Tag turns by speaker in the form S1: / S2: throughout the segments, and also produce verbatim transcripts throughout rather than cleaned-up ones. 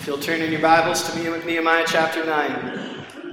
S1: If you'll turn in your Bibles to Nehemiah chapter nine.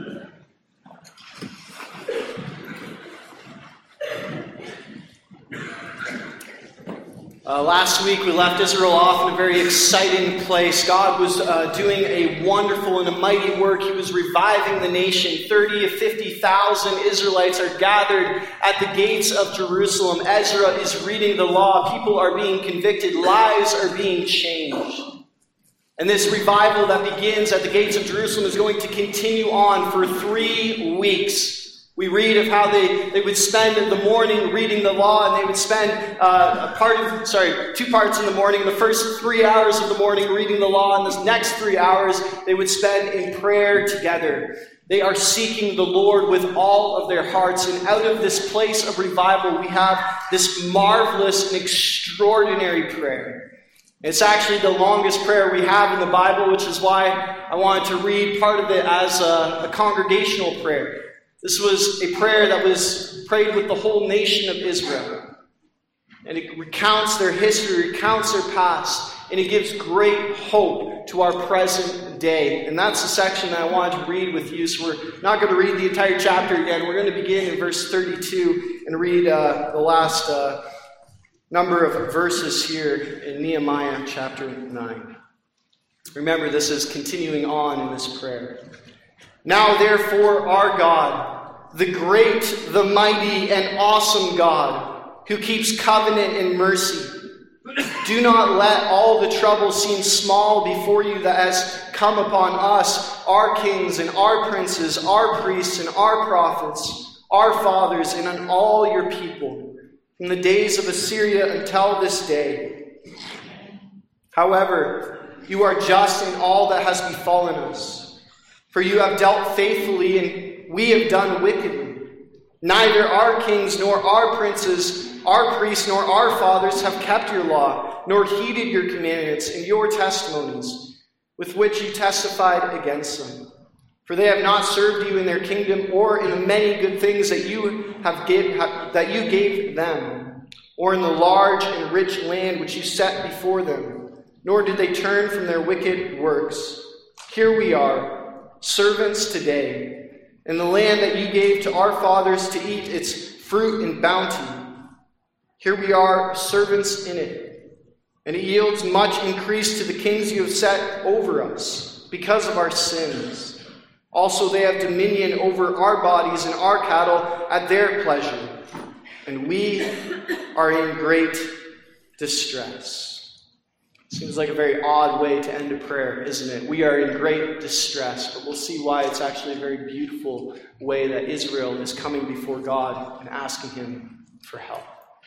S1: Uh, last week we left Israel off in a very exciting place. God was uh, doing a wonderful and a mighty work. He was reviving the nation. thirty to fifty thousand Israelites are gathered at the gates of Jerusalem. Ezra is reading the law. People are being convicted. Lives are being changed. And this revival that begins at the gates of Jerusalem is going to continue on for three weeks. We read of how they, they would spend the morning reading the law, and they would spend uh, a part of, sorry, two parts in the morning. The first three hours of the morning reading the law, and the next three hours they would spend in prayer together. They are seeking the Lord with all of their hearts, and out of this place of revival, we have this marvelous and extraordinary prayer. It's actually the longest prayer we have in the Bible, which is why I wanted to read part of it as a, a congregational prayer. This was a prayer that was prayed with the whole nation of Israel. And it recounts their history, recounts their past, and it gives great hope to our present day. And that's the section that I wanted to read with you. So we're not going to read the entire chapter again. We're going to begin in verse thirty-two and read uh, the last uh, number of verses here in Nehemiah chapter nine. Remember, this is continuing on in this prayer. Now, therefore, our God, the great, the mighty, and awesome God, who keeps covenant and mercy, do not let all the trouble seem small before you that has come upon us, our kings and our princes, our priests and our prophets, our fathers, and on all your people, from the days of Assyria until this day. However, you are just in all that has befallen us. For you have dealt faithfully, and we have done wickedly. Neither our kings, nor our princes, our priests, nor our fathers have kept your law, nor heeded your commandments and your testimonies, with which you testified against them. For they have not served you in their kingdom, or in the many good things that you have give, that you gave them, or in the large and rich land which you set before them. Nor did they turn from their wicked works. Here we are, servants today, in the land that you gave to our fathers to eat its fruit and bounty. Here we are, servants in it, and it yields much increase to the kings you have set over us because of our sins. Also they have dominion over our bodies and our cattle at their pleasure, and we are in great distress. Seems like a very odd way to end a prayer, isn't it? We are in great distress, but we'll see why it's actually a very beautiful way that Israel is coming before God and asking him for help.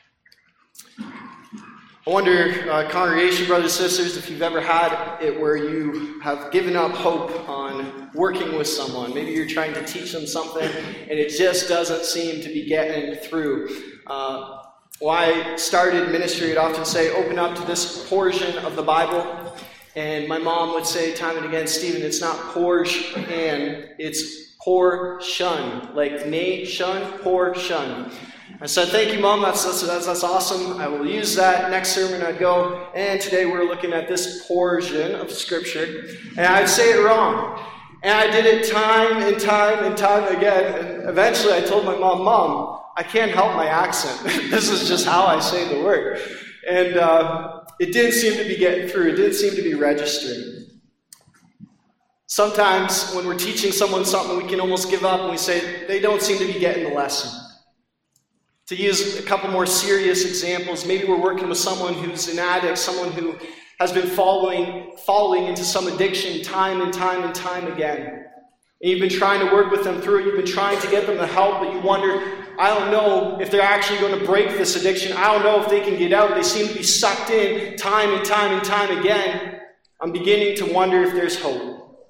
S1: I wonder, uh, congregation, brothers and sisters, if you've ever had it where you have given up hope on working with someone. Maybe you're trying to teach them something, and it just doesn't seem to be getting through. Uh, When I started ministry, I'd often say, open up to this portion of the Bible. And my mom would say time and again, Stephen, it's not portion, it's portion. Like nay, shun, portion. I said, thank you, Mom, that's, that's, that's, that's awesome. I will use that. Next sermon I'd go, and today we're looking at this portion of Scripture. And I'd say it wrong. And I did it time and time and time again. And eventually I told my mom, Mom, I can't help my accent. This is just how I say the word. And uh, it didn't seem to be getting through. It didn't seem to be registering. Sometimes when we're teaching someone something, we can almost give up and we say, they don't seem to be getting the lesson. To use a couple more serious examples, maybe we're working with someone who's an addict, someone who has been following, falling into some addiction time and time and time again. And you've been trying to work with them through it. You've been trying to get them the help, but you wonder, I don't know if they're actually going to break this addiction. I don't know if they can get out. They seem to be sucked in time and time and time again. I'm beginning to wonder if there's hope.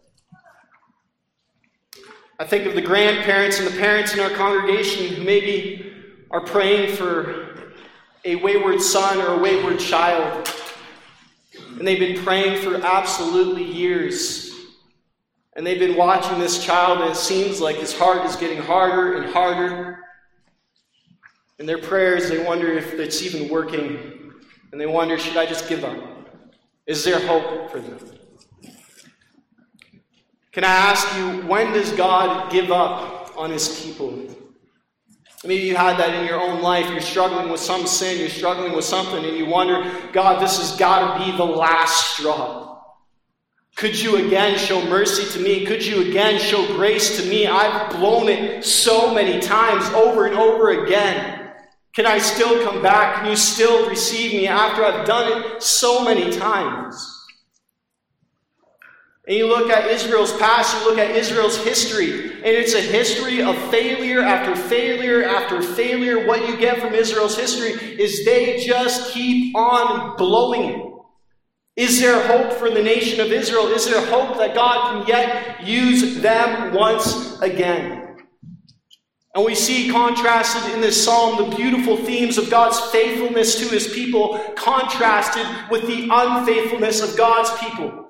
S1: I think of the grandparents and the parents in our congregation who maybe are praying for a wayward son or a wayward child. And they've been praying for absolutely years. And they've been watching this child, and it seems like his heart is getting harder and harder. In their prayers, they wonder if it's even working. And they wonder, should I just give up? Is there hope for them? Can I ask you, when does God give up on his people? Maybe you had that in your own life. You're struggling with some sin. You're struggling with something. And you wonder, God, this has got to be the last straw. Could you again show mercy to me? Could you again show grace to me? I've blown it so many times over and over again. Can I still come back? Can you still receive me after I've done it so many times? And you look at Israel's past, you look at Israel's history, and it's a history of failure after failure after failure. What you get from Israel's history is they just keep on blowing it. Is there hope for the nation of Israel? Is there hope that God can yet use them once again? And we see contrasted in this psalm the beautiful themes of God's faithfulness to his people contrasted with the unfaithfulness of God's people.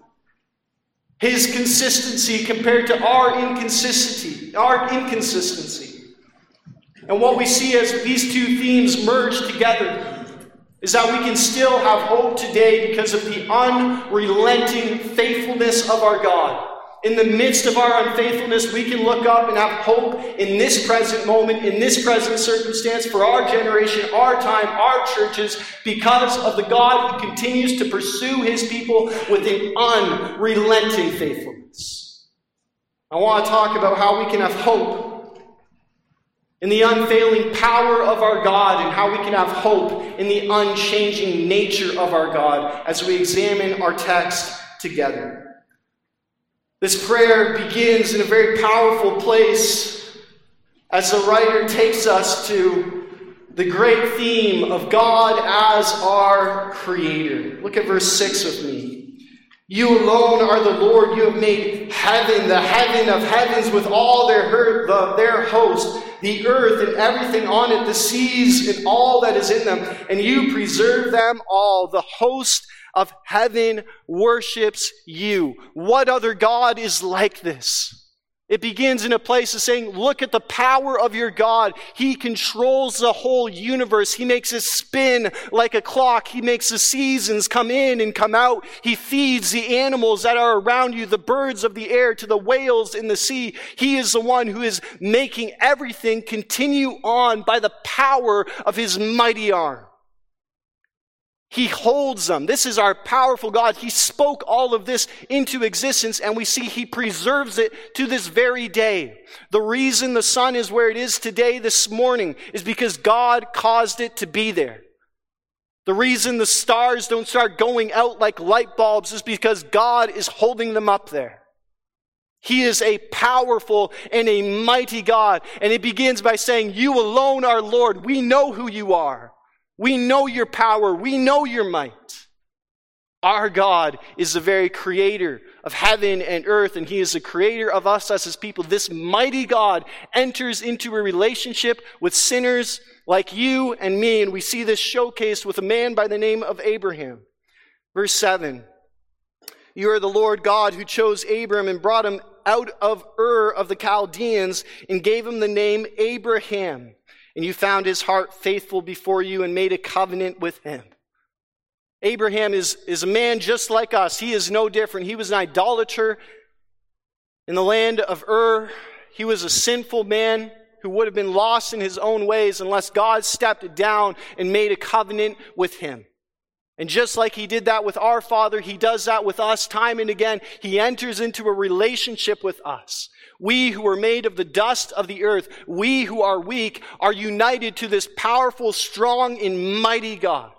S1: His consistency compared to our inconsistency, our inconsistency. And what we see as these two themes merge together is that we can still have hope today because of the unrelenting faithfulness of our God. In the midst of our unfaithfulness, we can look up and have hope in this present moment, in this present circumstance, for our generation, our time, our churches, because of the God who continues to pursue his people with an unrelenting faithfulness. I want to talk about how we can have hope in the unfailing power of our God and how we can have hope in the unchanging nature of our God as we examine our text together. This prayer begins in a very powerful place as the writer takes us to the great theme of God as our Creator. Look at verse six with me. You alone are the Lord. You have made heaven, the heaven of heavens with all their, her- the, their host, the earth and everything on it, the seas and all that is in them, and you preserve them all. The host of heaven worships you. What other God is like this? It begins in a place of saying, look at the power of your God. He controls the whole universe. He makes it spin like a clock. He makes the seasons come in and come out. He feeds the animals that are around you, the birds of the air to the whales in the sea. He is the one who is making everything continue on by the power of his mighty arm. He holds them. This is our powerful God. He spoke all of this into existence, and we see he preserves it to this very day. The reason the sun is where it is today this morning is because God caused it to be there. The reason the stars don't start going out like light bulbs is because God is holding them up there. He is a powerful and a mighty God. And it begins by saying, you alone are Lord. We know who you are. We know your power. We know your might. Our God is the very creator of heaven and earth, and he is the creator of us as his people. This mighty God enters into a relationship with sinners like you and me, and we see this showcased with a man by the name of Abraham. Verse seven, you are the Lord God who chose Abram and brought him out of Ur of the Chaldeans and gave him the name Abraham. And you found his heart faithful before you and made a covenant with him. Abraham is, is a man just like us. He is no different. He was an idolater in the land of Ur. He was a sinful man who would have been lost in his own ways unless God stepped down and made a covenant with him. And just like he did that with our Father, he does that with us time and again. He enters into a relationship with us. We who are made of the dust of the earth, we who are weak, are united to this powerful, strong, and mighty God.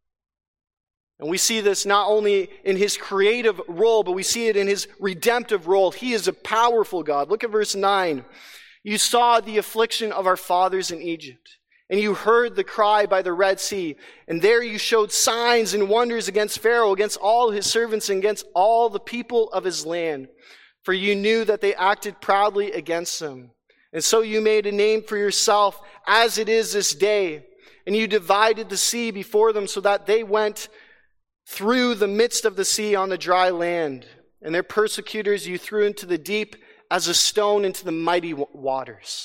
S1: And we see this not only in his creative role, but we see it in his redemptive role. He is a powerful God. Look at verse nine. You saw the affliction of our fathers in Egypt, and you heard the cry by the Red Sea. And there you showed signs and wonders against Pharaoh, against all his servants, and against all the people of his land. For you knew that they acted proudly against them. And so you made a name for yourself as it is this day. And you divided the sea before them so that they went through the midst of the sea on the dry land. And their persecutors you threw into the deep as a stone into the mighty waters.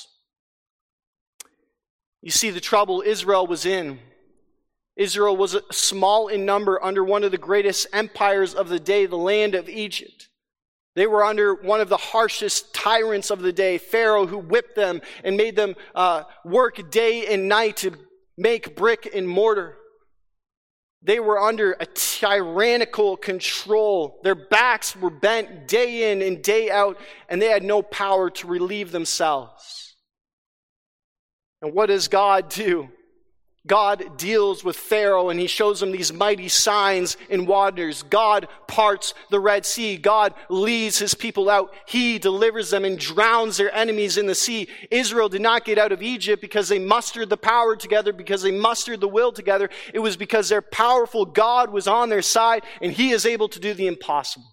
S1: You see the trouble Israel was in. Israel was small in number under one of the greatest empires of the day, the land of Egypt. They were under one of the harshest tyrants of the day, Pharaoh, who whipped them and made them uh, work day and night to make brick and mortar. They were under a tyrannical control. Their backs were bent day in and day out, and they had no power to relieve themselves. And what does God do? God deals with Pharaoh, and he shows him these mighty signs and wonders. God parts the Red Sea. God leads his people out. He delivers them and drowns their enemies in the sea. Israel did not get out of Egypt because they mustered the power together, because they mustered the will together. It was because their powerful God was on their side, and he is able to do the impossible.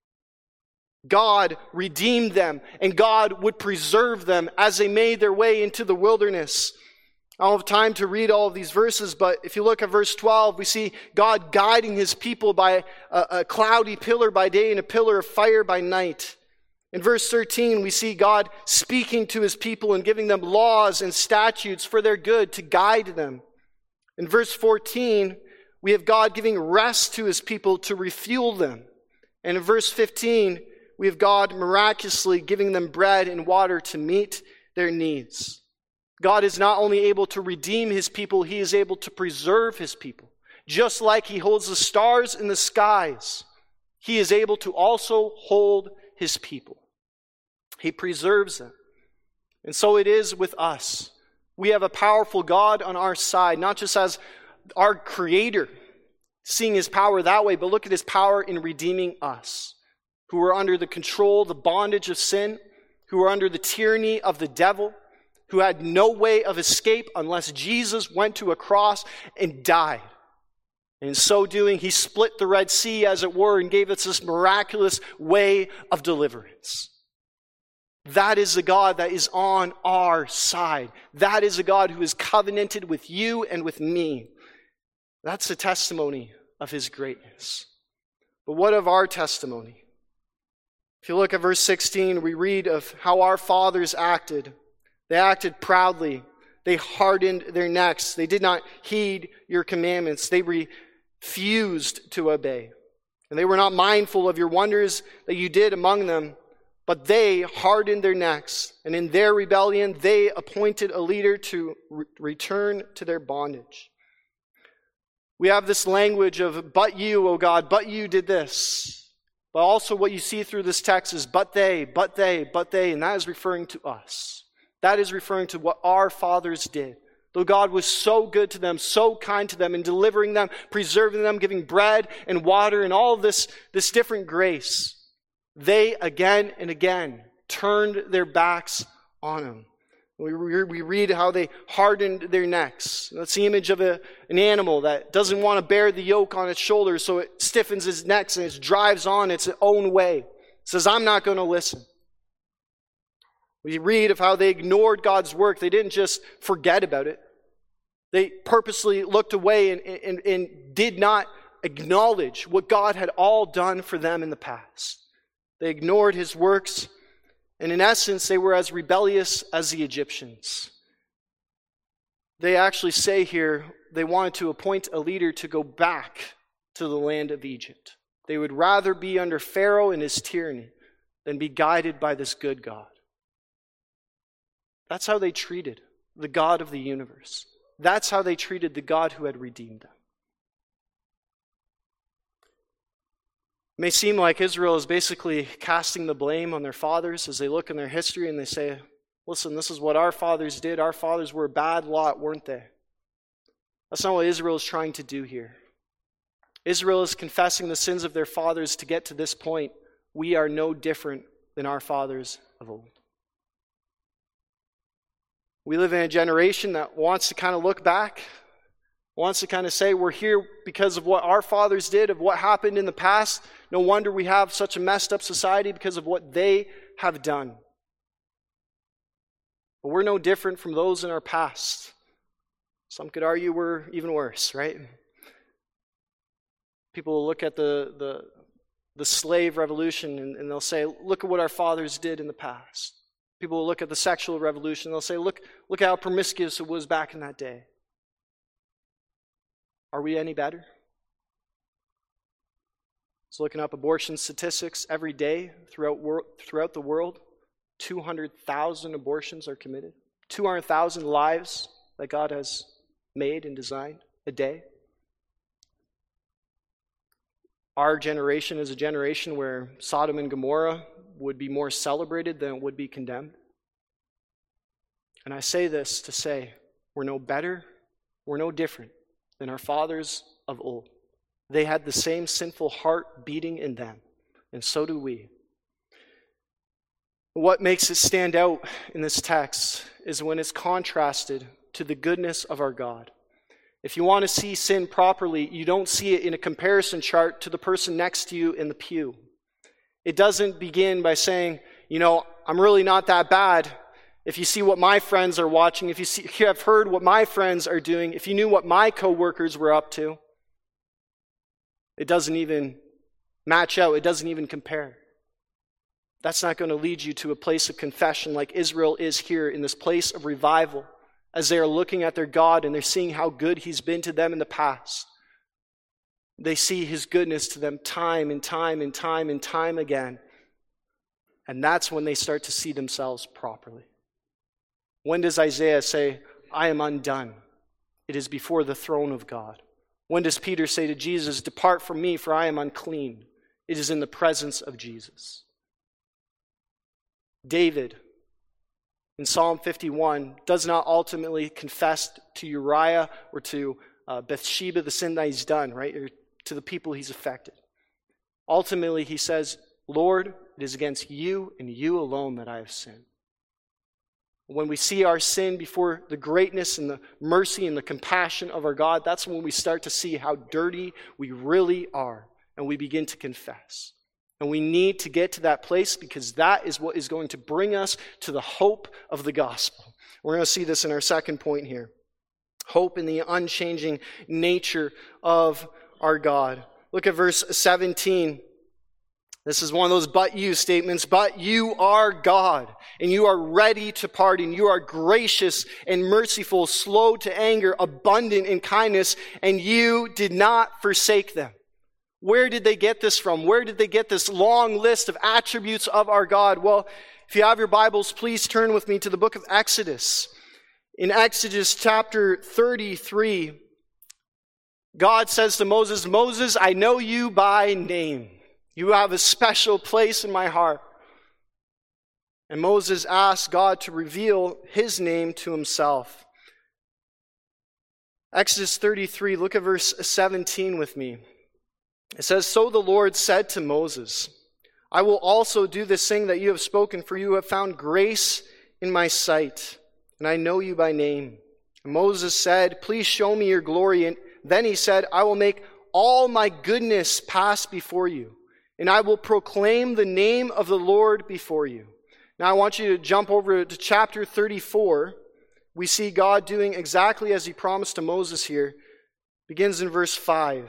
S1: God redeemed them, and God would preserve them as they made their way into the wilderness. I don't have time to read all of these verses, but if you look at verse twelve, we see God guiding his people by a, a cloudy pillar by day and a pillar of fire by night. In verse thirteen, we see God speaking to his people and giving them laws and statutes for their good to guide them. In verse fourteen, we have God giving rest to his people to refuel them. And in verse fifteen, we have God miraculously giving them bread and water to meet their needs. God is not only able to redeem his people, he is able to preserve his people. Just like he holds the stars in the skies, he is able to also hold his people. He preserves them. And so it is with us. We have a powerful God on our side, not just as our creator, seeing his power that way, but look at his power in redeeming us, who are under the control, the bondage of sin, who are under the tyranny of the devil, who had no way of escape unless Jesus went to a cross and died. And in so doing, he split the Red Sea, as it were, and gave us this miraculous way of deliverance. That is the God that is on our side. That is a God who is covenanted with you and with me. That's the testimony of his greatness. But what of our testimony? If you look at verse sixteen, we read of how our fathers acted. They acted proudly. They hardened their necks. They did not heed your commandments. They refused to obey. And they were not mindful of your wonders that you did among them, but they hardened their necks. And in their rebellion, they appointed a leader to re- return to their bondage. We have this language of, but you, O God, but you did this. But also what you see through this text is, but they, but they, but they, and that is referring to us. That is referring to what our fathers did. Though God was so good to them, so kind to them in delivering them, preserving them, giving bread and water and all of this, this different grace, they again and again turned their backs on him. We, we read how they hardened their necks. That's the image of a, an animal that doesn't want to bear the yoke on its shoulders, so it stiffens its neck and it drives on its own way. It says, I'm not going to listen. We read of how they ignored God's work. They didn't just forget about it. They purposely looked away and, and, and did not acknowledge what God had all done for them in the past. They ignored his works, and in essence, they were as rebellious as the Egyptians. They actually say here they wanted to appoint a leader to go back to the land of Egypt. They would rather be under Pharaoh and his tyranny than be guided by this good God. That's how they treated the God of the universe. That's how they treated the God who had redeemed them. It may seem like Israel is basically casting the blame on their fathers as they look in their history and they say, listen, this is what our fathers did. Our fathers were a bad lot, weren't they? That's not what Israel is trying to do here. Israel is confessing the sins of their fathers to get to this point. We are no different than our fathers of old. We live in a generation that wants to kind of look back, wants to kind of say we're here because of what our fathers did, of what happened in the past. No wonder we have such a messed up society because of what they have done. But we're no different from those in our past. Some could argue we're even worse, right? People will look at the, the, the slave revolution and, and they'll say, look at what our fathers did in the past. People will look at the sexual revolution. They'll say, look, look how promiscuous it was back in that day. Are we any better? was looking up abortion statistics every day throughout, wor- throughout the world. two hundred thousand abortions are committed. two hundred thousand lives that God has made and designed a day. Our generation is a generation where Sodom and Gomorrah would be more celebrated than it would be condemned. And I say this to say, we're no better, we're no different than our fathers of old. They had the same sinful heart beating in them, and so do we. What makes it stand out in this text is when it's contrasted to the goodness of our God. If you want to see sin properly, you don't see it in a comparison chart to the person next to you in the pew. It doesn't begin by saying, you know, I'm really not that bad. If you see what my friends are watching, if you, see, if you have heard what my friends are doing, if you knew what my coworkers were up to, it doesn't even match out. It doesn't even compare. That's not going to lead you to a place of confession like Israel is here in this place of revival as they are looking at their God and they're seeing how good He's been to them in the past. They see His goodness to them time and time and time and time again. And that's when they start to see themselves properly. When does Isaiah say, I am undone? It is before the throne of God. When does Peter say to Jesus, depart from me, for I am unclean? It is in the presence of Jesus. David, in Psalm fifty-one, does not ultimately confess to Uriah or to uh, Bathsheba the sin that he's done, right? Or to the people he's affected. Ultimately, he says, Lord, it is against you and you alone that I have sinned. When we see our sin before the greatness and the mercy and the compassion of our God, that's when we start to see how dirty we really are, and we begin to confess. And we need to get to that place because that is what is going to bring us to the hope of the gospel. We're going to see this in our second point here. Hope in the unchanging nature of our God. Look at verse seventeen. This is one of those but you statements. But you are God, and you are ready to pardon. You are gracious and merciful, slow to anger, abundant in kindness, and you did not forsake them. Where did they get this from? Where did they get this long list of attributes of our God? Well, if you have your Bibles, please turn with me to the book of Exodus. In Exodus chapter thirty-three, God says to Moses, Moses, I know you by name. You have a special place in my heart. And Moses asked God to reveal his name to himself. Exodus thirty-three, look at verse seventeen with me. It says, So the Lord said to Moses, I will also do this thing that you have spoken, for you have found grace in my sight, and I know you by name. And Moses said, Please show me your glory. And then he said, I will make all my goodness pass before you, and I will proclaim the name of the Lord before you. Now I want you to jump over to chapter thirty-four. We see God doing exactly as he promised to Moses here. Begins in verse five.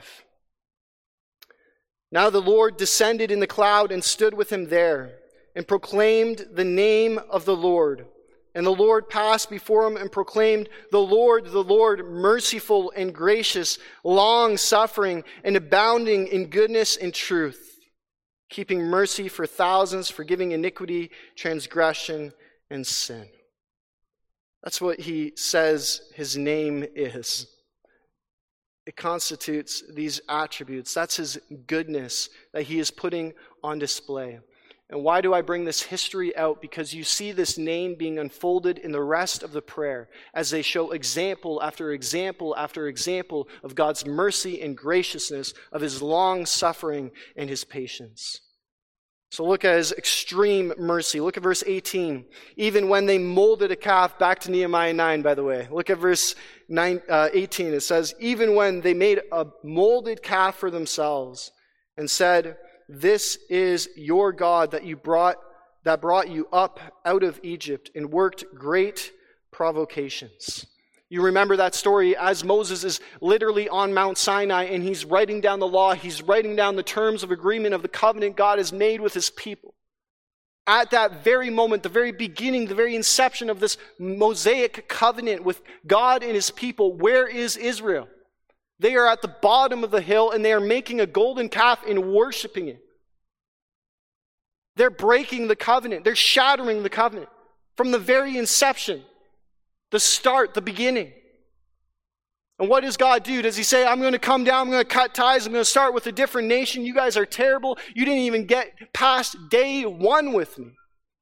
S1: Now the Lord descended in the cloud and stood with him there, and proclaimed the name of the Lord. And the Lord passed before him and proclaimed, The Lord, the Lord, merciful and gracious, long-suffering and abounding in goodness and truth, keeping mercy for thousands, forgiving iniquity, transgression, and sin. That's what he says his name is. It constitutes these attributes. That's his goodness that he is putting on display. And why do I bring this history out? Because you see this name being unfolded in the rest of the prayer as they show example after example after example of God's mercy and graciousness, of his long suffering and his patience. So look at his extreme mercy. Look at verse eighteen. Even when they molded a calf, back to Nehemiah nine, by the way. Look at verse nine, uh, eighteen. It says, even when they made a molded calf for themselves and said, This is your God that you brought, that brought you up out of Egypt and worked great provocations. You remember that story as Moses is literally on Mount Sinai and he's writing down the law. He's writing down the terms of agreement of the covenant God has made with his people. At that very moment, the very beginning, the very inception of this Mosaic covenant with God and his people, where is Israel? They are at the bottom of the hill and they are making a golden calf and worshiping it. They're breaking the covenant. They're shattering the covenant from the very inception, the start, the beginning. And what does God do? Does he say, I'm going to come down, I'm going to cut ties, I'm going to start with a different nation. You guys are terrible. You didn't even get past day one with me.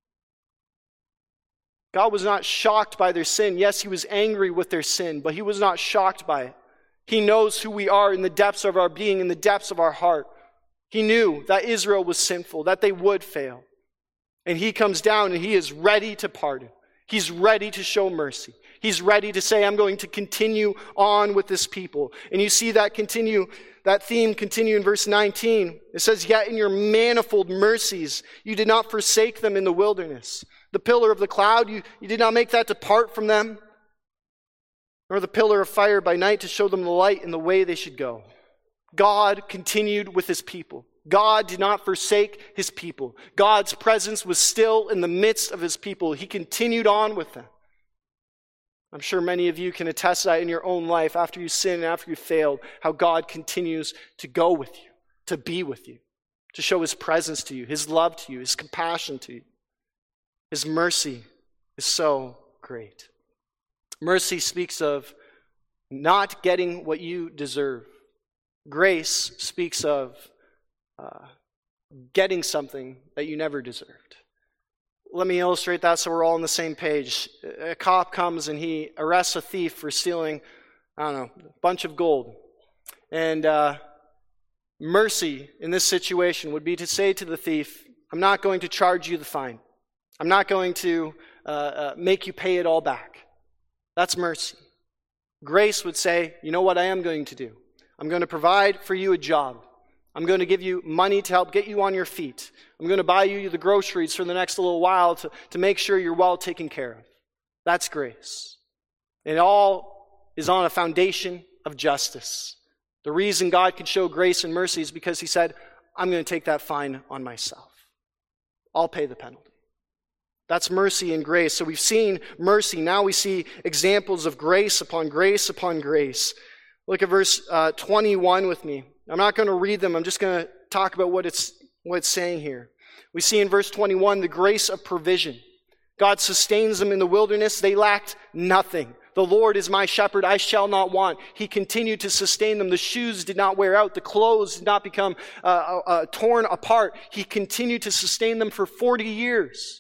S1: God was not shocked by their sin. Yes, he was angry with their sin, but he was not shocked by it. He knows who we are in the depths of our being, in the depths of our heart. He knew that Israel was sinful, that they would fail. And he comes down and he is ready to pardon. He's ready to show mercy. He's ready to say, I'm going to continue on with this people. And you see that continue, that theme continue in verse nineteen. It says, yet in your manifold mercies, you did not forsake them in the wilderness. The pillar of the cloud, you, you did not make that depart from them, nor the pillar of fire by night to show them the light and the way they should go. God continued with his people. God did not forsake his people. God's presence was still in the midst of his people. He continued on with them. I'm sure many of you can attest to that in your own life after you sin and after you failed, how God continues to go with you, to be with you, to show his presence to you, his love to you, his compassion to you. His mercy is so great. Mercy speaks of not getting what you deserve. Grace speaks of uh, getting something that you never deserved. Let me illustrate that so we're all on the same page. A cop comes and he arrests a thief for stealing, I don't know, a bunch of gold. And uh, mercy in this situation would be to say to the thief, I'm not going to charge you the fine. I'm not going to uh, uh, make you pay it all back. That's mercy. Grace would say, you know what I am going to do? I'm going to provide for you a job. I'm going to give you money to help get you on your feet. I'm going to buy you the groceries for the next little while to, to make sure you're well taken care of. That's grace. It all is on a foundation of justice. The reason God could show grace and mercy is because he said, I'm going to take that fine on myself. I'll pay the penalty. That's mercy and grace. So we've seen mercy. Now we see examples of grace upon grace upon grace. Look at verse uh, twenty-one with me. I'm not going to read them. I'm just going to talk about what it's, what it's saying here. We see in verse twenty-one the grace of provision. God sustains them in the wilderness. They lacked nothing. The Lord is my shepherd. I shall not want. He continued to sustain them. The shoes did not wear out. The clothes did not become uh, uh, uh, torn apart. He continued to sustain them for forty years.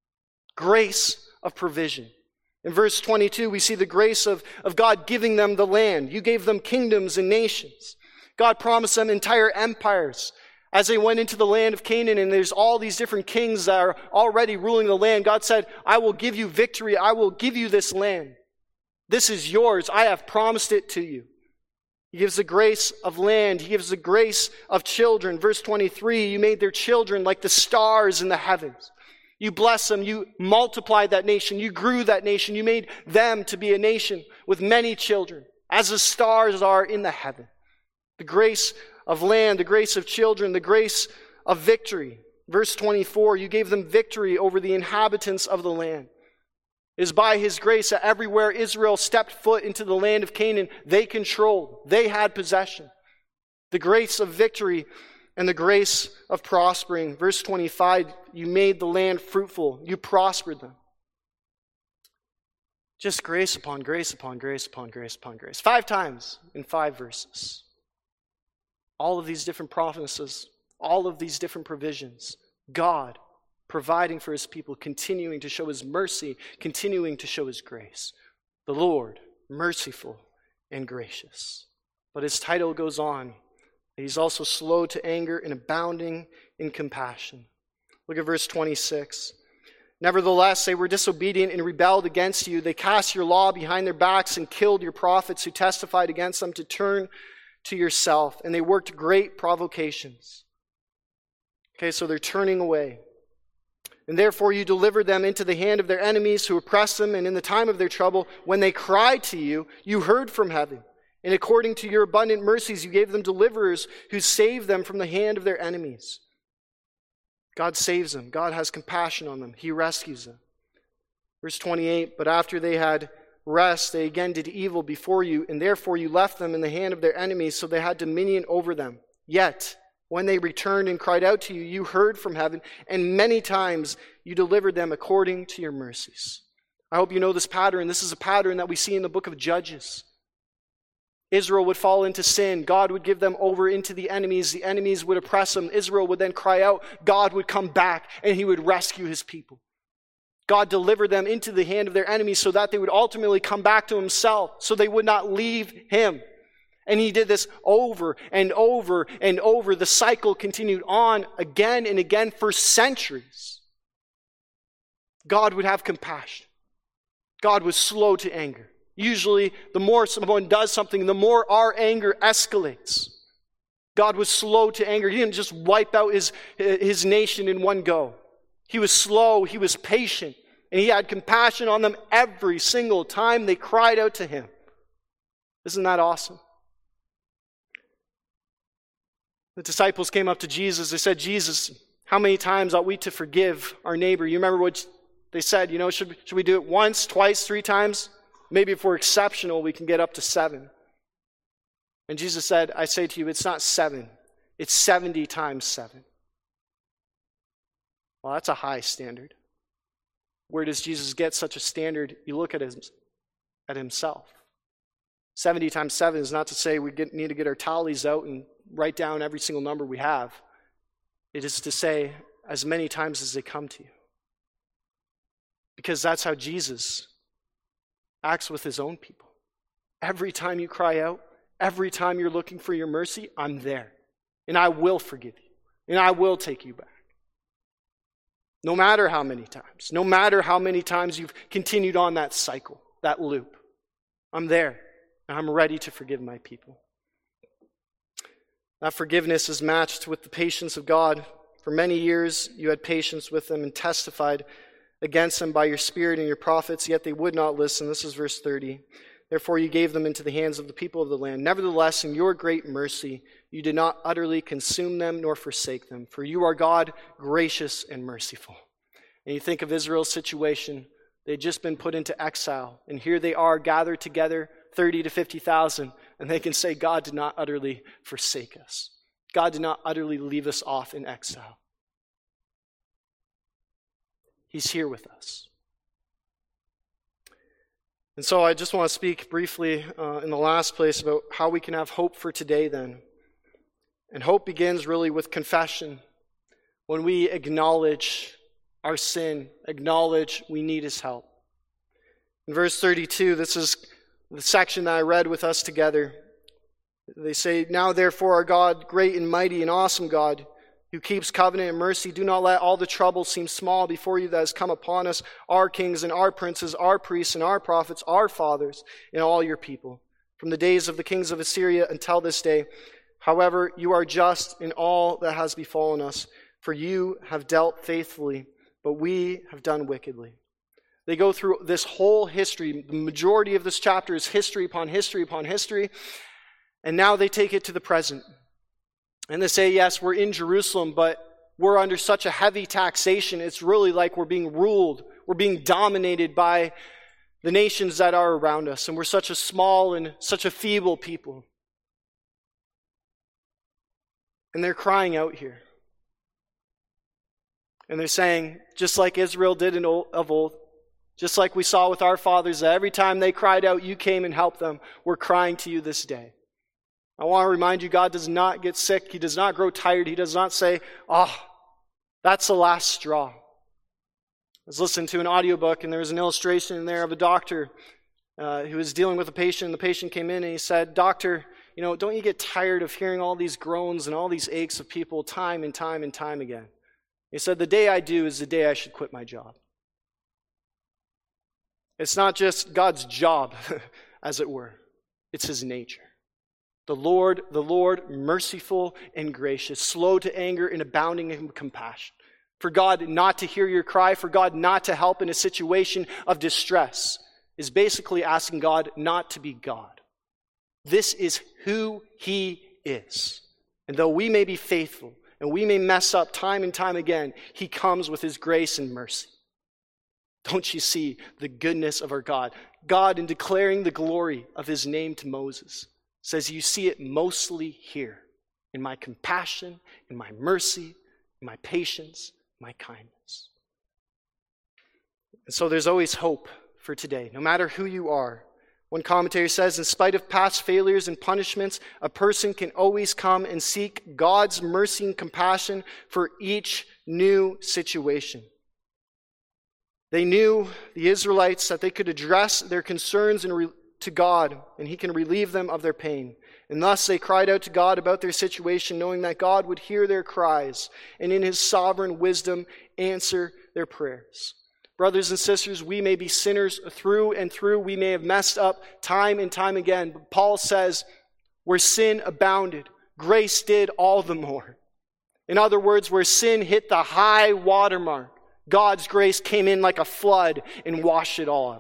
S1: Grace of provision. In verse twenty-two, we see the grace of, of God giving them the land. You gave them kingdoms and nations. God promised them entire empires. As they went into the land of Canaan, and there's all these different kings that are already ruling the land, God said, I will give you victory. I will give you this land. This is yours. I have promised it to you. He gives the grace of land. He gives the grace of children. Verse twenty-three, you made their children like the stars in the heavens. You blessed them. You multiplied that nation. You grew that nation. You made them to be a nation with many children, as the stars are in the heaven. The grace of land, the grace of children, the grace of victory. Verse twenty-four, you gave them victory over the inhabitants of the land. It is by his grace that everywhere Israel stepped foot into the land of Canaan, they controlled. They had possession. The grace of victory and the grace of prospering. Verse twenty-five, you made the land fruitful. You prospered them. Just grace upon grace upon grace upon grace upon grace. Five times in five verses. All of these different promises, all of these different provisions. God providing for his people, continuing to show his mercy, continuing to show his grace. The Lord, merciful and gracious. But his title goes on. He's also slow to anger and abounding in compassion. Look at verse twenty-six. Nevertheless, they were disobedient and rebelled against you. They cast your law behind their backs and killed your prophets who testified against them to turn to yourself. And they worked great provocations. Okay, so they're turning away. And therefore you delivered them into the hand of their enemies who oppressed them. And in the time of their trouble, when they cried to you, you heard from heaven. And according to your abundant mercies, you gave them deliverers who saved them from the hand of their enemies. God saves them. God has compassion on them. He rescues them. Verse twenty-eight, but after they had rest, they again did evil before you, and therefore you left them in the hand of their enemies, so they had dominion over them. Yet, when they returned and cried out to you, you heard from heaven, and many times you delivered them according to your mercies. I hope you know this pattern. This is a pattern that we see in the book of Judges. Israel would fall into sin. God would give them over into the enemies. The enemies would oppress them. Israel would then cry out. God would come back, and he would rescue his people. God delivered them into the hand of their enemies so that they would ultimately come back to himself, so they would not leave him. And he did this over and over and over. The cycle continued on again and again for centuries. God would have compassion. God was slow to anger. Usually, the more someone does something, the more our anger escalates. God was slow to anger. He didn't just wipe out his, his nation in one go. He was slow, he was patient, and he had compassion on them every single time they cried out to him. Isn't that awesome? The disciples came up to Jesus. They said, Jesus, how many times ought we to forgive our neighbor? You remember what they said, you know, should, should we do it once, twice, three times? Maybe if we're exceptional, we can get up to seven. And Jesus said, I say to you, it's not seven. It's seventy times seven. Well, that's a high standard. Where does Jesus get such a standard? You look at him, at himself. seventy times seven is not to say we get, need to get our tallies out and write down every single number we have. It is to say as many times as they come to you. Because that's how Jesus acts with his own people. Every time you cry out, every time you're looking for your mercy, I'm there. And I will forgive you. And I will take you back. No matter how many times, no matter how many times you've continued on that cycle, that loop, I'm there, and I'm ready to forgive my people. That forgiveness is matched with the patience of God. For many years you had patience with them and testified against them by your Spirit and your prophets, yet they would not listen. This is verse thirty. Therefore you gave them into the hands of the people of the land. Nevertheless, in your great mercy, you did not utterly consume them nor forsake them. For you are God, gracious and merciful. And you think of Israel's situation. They'd just been put into exile. And here they are gathered together, thirty to fifty thousand. And they can say, God did not utterly forsake us. God did not utterly leave us off in exile. He's here with us. And so I just want to speak briefly uh, in the last place about how we can have hope for today then. And hope begins really with confession. When we acknowledge our sin, acknowledge we need his help. In verse thirty-two, this is the section that I read with us together. They say, now therefore our God, great and mighty and awesome God, who keeps covenant and mercy, do not let all the trouble seem small before you that has come upon us, our kings and our princes, our priests and our prophets, our fathers, and all your people, from the days of the kings of Assyria until this day. However, you are just in all that has befallen us, for you have dealt faithfully, but we have done wickedly. They go through this whole history. The majority of this chapter is history upon history upon history, and now they take it to the present. And they say, yes, we're in Jerusalem, but we're under such a heavy taxation. It's really like we're being ruled. We're being dominated by the nations that are around us. And we're such a small and such a feeble people. And they're crying out here. And they're saying, just like Israel did in old, of old, just like we saw with our fathers, that every time they cried out, you came and helped them. We're crying to you this day. I want to remind you, God does not get sick. He does not grow tired. He does not say, oh, that's the last straw. I was listening to an audiobook, and there was an illustration in there of a doctor uh, who was dealing with a patient, and the patient came in and he said, doctor, you know, don't you get tired of hearing all these groans and all these aches of people time and time and time again? He said, the day I do is the day I should quit my job. It's not just God's job, as it were. It's his nature. The Lord, the Lord, merciful and gracious, slow to anger and abounding in compassion. For God not to hear your cry, for God not to help in a situation of distress, is basically asking God not to be God. This is who he is. And though we may be faithful and we may mess up time and time again, he comes with his grace and mercy. Don't you see the goodness of our God? God, in declaring the glory of his name to Moses, says, you see it mostly here, in my compassion, in my mercy, in my patience, my kindness. And so there's always hope for today, no matter who you are. One commentator says, in spite of past failures and punishments, a person can always come and seek God's mercy and compassion for each new situation. They knew, the Israelites, that they could address their concerns and re- to God, and he can relieve them of their pain. And thus they cried out to God about their situation, knowing that God would hear their cries and in his sovereign wisdom answer their prayers. Brothers and sisters, we may be sinners through and through. We may have messed up time and time again. But Paul says, where sin abounded, grace did all the more. In other words, where sin hit the high watermark, God's grace came in like a flood and washed it all out.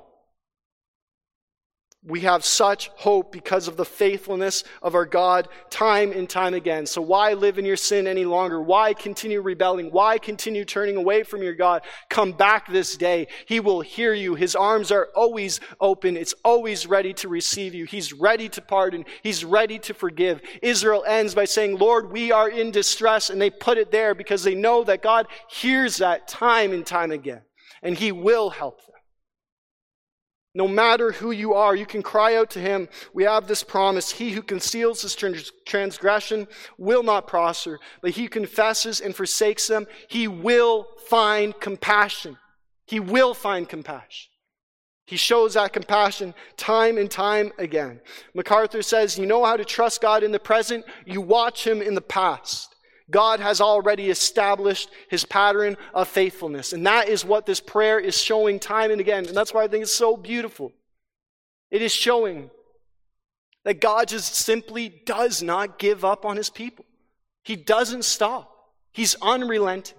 S1: We have such hope because of the faithfulness of our God time and time again. So why live in your sin any longer? Why continue rebelling? Why continue turning away from your God? Come back this day. He will hear you. His arms are always open. It's always ready to receive you. He's ready to pardon. He's ready to forgive. Israel ends by saying, Lord, we are in distress. And they put it there because they know that God hears that time and time again. And he will help them. No matter who you are, you can cry out to him. We have this promise. He who conceals his transgression will not prosper, but he confesses and forsakes them. He will find compassion. He will find compassion. He shows that compassion time and time again. MacArthur says, you know how to trust God in the present? You watch him in the past. God has already established his pattern of faithfulness. And that is what this prayer is showing time and again. And that's why I think it's so beautiful. It is showing that God just simply does not give up on his people. He doesn't stop. He's unrelenting.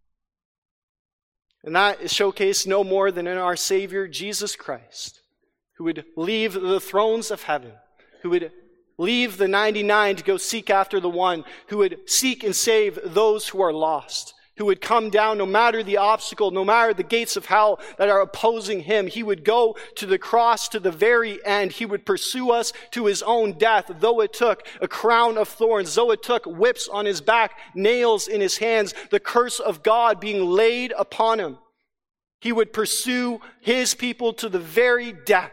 S1: And that is showcased no more than in our Savior, Jesus Christ, who would leave the thrones of heaven, who would leave the ninety-nine to go seek after the one, who would seek and save those who are lost, who would come down no matter the obstacle, no matter the gates of hell that are opposing him. He would go to the cross to the very end. He would pursue us to his own death, though it took a crown of thorns, though it took whips on his back, nails in his hands, the curse of God being laid upon him. He would pursue his people to the very death.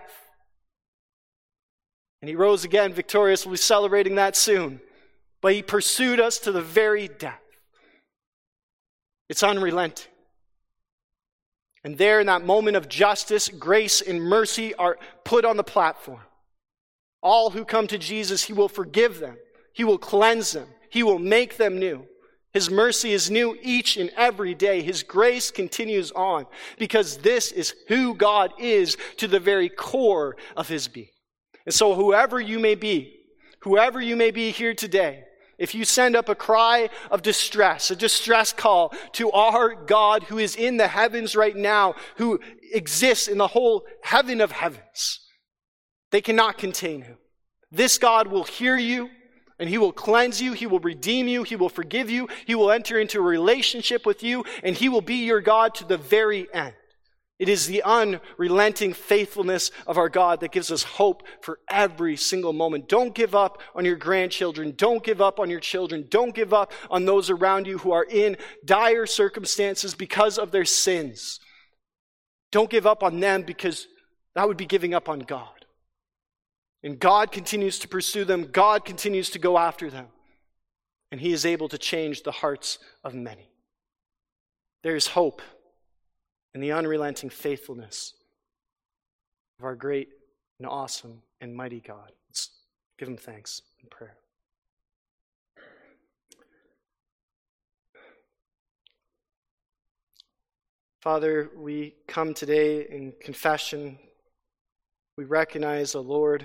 S1: And he rose again victorious. We'll be celebrating that soon. But he pursued us to the very death. It's unrelenting. And there in that moment of justice, grace and mercy are put on the platform. All who come to Jesus, he will forgive them. He will cleanse them. He will make them new. His mercy is new each and every day. His grace continues on because this is who God is to the very core of his being. And so whoever you may be, whoever you may be here today, if you send up a cry of distress, a distress call to our God who is in the heavens right now, who exists in the whole heaven of heavens, they cannot contain him. This God will hear you and he will cleanse you, he will redeem you, he will forgive you, he will enter into a relationship with you, and he will be your God to the very end. It is the unrelenting faithfulness of our God that gives us hope for every single moment. Don't give up on your grandchildren. Don't give up on your children. Don't give up on those around you who are in dire circumstances because of their sins. Don't give up on them because that would be giving up on God. And God continues to pursue them. God continues to go after them. And he is able to change the hearts of many. There is hope and the unrelenting faithfulness of our great and awesome and mighty God. Let's give him thanks in prayer. Father, we come today in confession. We recognize, O Lord,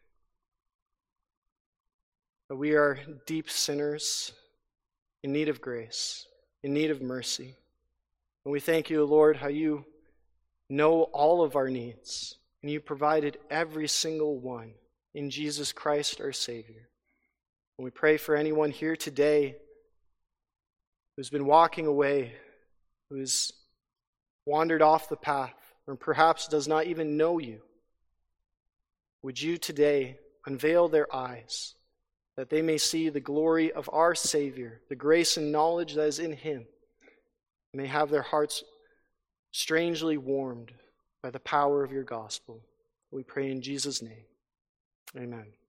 S1: that we are deep sinners in need of grace, in need of mercy. And we thank you, Lord, how you know all of our needs, and you provided every single one in Jesus Christ, our Savior. And we pray for anyone here today who's been walking away, who's wandered off the path, or perhaps does not even know you. Would you today unveil their eyes, that they may see the glory of our Savior, the grace and knowledge that is in him, and may have their hearts strangely warmed by the power of your gospel. We pray in Jesus' name. Amen.